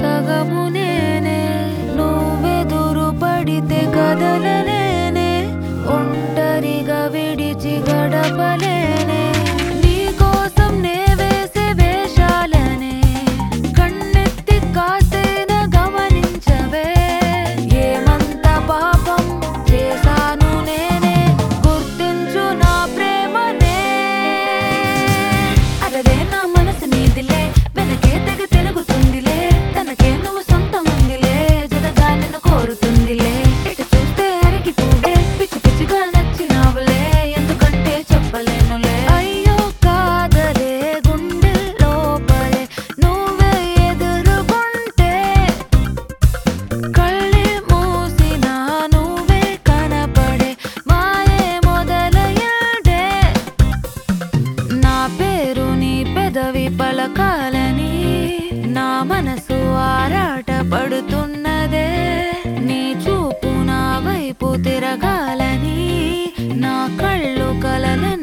సగము నేనే నువ్వెదురు పడితే కదలలేనే ఒంటరిగా విడిచి గడపలేనే నీకోసం నే వేసే వేషాలనే కన్నెత్తి కాసేన గమనించవే ఏమంత పాపం చేశాను నేనే గుర్తించు నా ప్రేమనే అదే నా మనసు నీదిలే వెనకే తెగ తిరుగుతుందిలే తనకే నువ్వు సొంతం ఉందిలే జగగా నిన్ను కోరుతుందిలే ఎటు చూస్తే అరిగిపోవే పిచ్చి పిచ్చిగా నచ్చినావులే ఎందుకంటే చెప్పలేనులే అయ్యో కాదలే గుండె లోపలే నువ్వే ఎదురుగుంటే కళ్ళే మూసినా నువ్వే కనపడే మాయే మొదలయ్యాడే నా పేరు నీ పెదవి పలకాలని నా మనసు ఆరాట పడుతున్నదే నీ చూపు నా వైపు తిరగాలని నా కళ్ళు కలలు